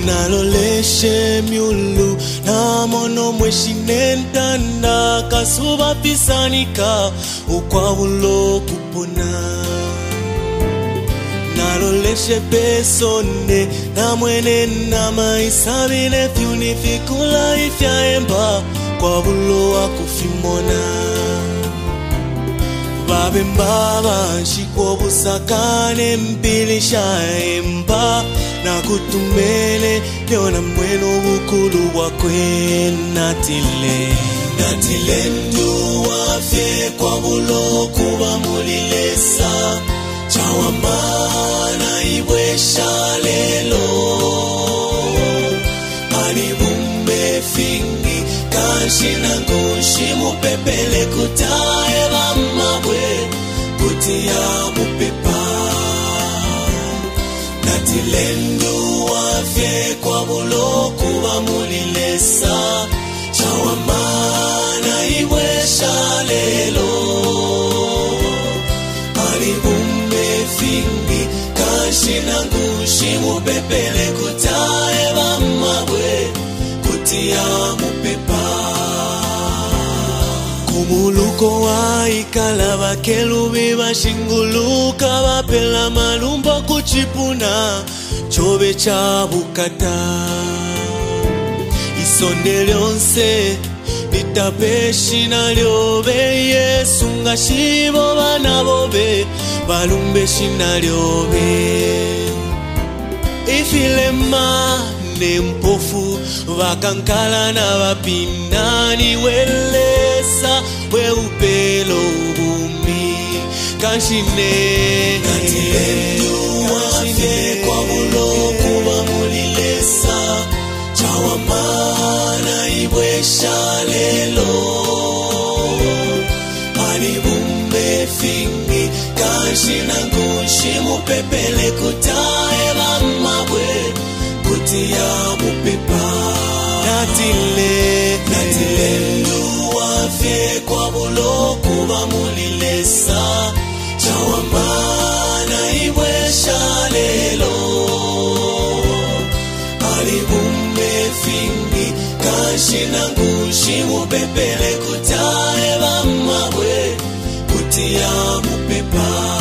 naloleshe myulu na mono mweshinentanda kasuba pisanika ukwabulo kupona naloleshe pesone na mwene na maisabine fyunifikula ifyaemba kwabulo wakufimona babe mbaba nshikwo busakane mpilisha emba na kutumele leona mweno bukulu wakwe natile ndu wafye kwa bulo kuba mulilesa chawamana ibwesha lelo anibumbe fingi kanshina ngushi mupepele kutae bamabwe kutia mupepa natilendu wafye kwa bulo kuba mulilesa chawamana ibwesha lelo anibumbe fingi kanshina ngushi mupepele kutae bamabwe kutia mupepa kumuluko wa ikala bakelubi bashinguluka bapela malumba kuchipuna chobe cha bukata isonde lyonse litapeshi na lyobe Yesu ngashibo bana bobe balumbe shina lyobe ifilema nempofu vakankala na vapinani welesa weupelo bumi kanshine natilendu wafye kwa bulo kuba mulilesa chawamana ibwesha lelo anibumbe fingi kanshina ngushi mupepele kutae bamabwe kutia mupepa natile ndu wafye kwa bulo kuba mulilesa chawamana ibwesha lelo alibumbe fingi kanshina ngushi mupepele kutae bamabwe kutia mupepa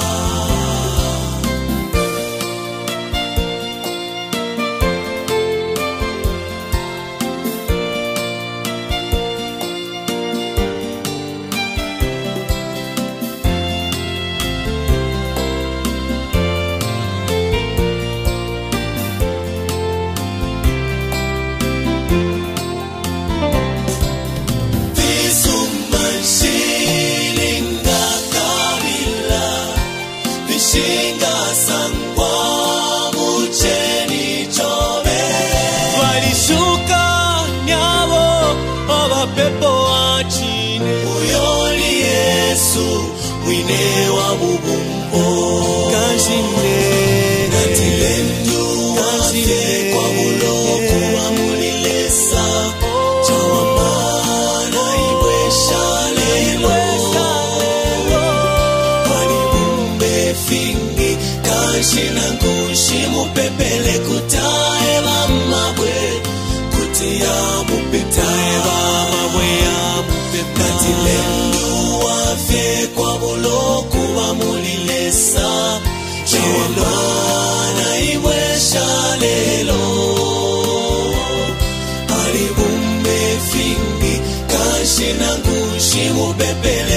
mwine wa bubumbo kanshine natilendu wafye kwa bulo kuba mulilesa chawamana ibwesha lelo wanibumbe fingi kanshina ngushi mupepele kutae bamabwe kutia mupetae bamabwe ya mupepa natilendu wafye kwa bulo kuba mulilesa chawamana ibwesha lelo alibumbe fingi kanshina ngushi mupepele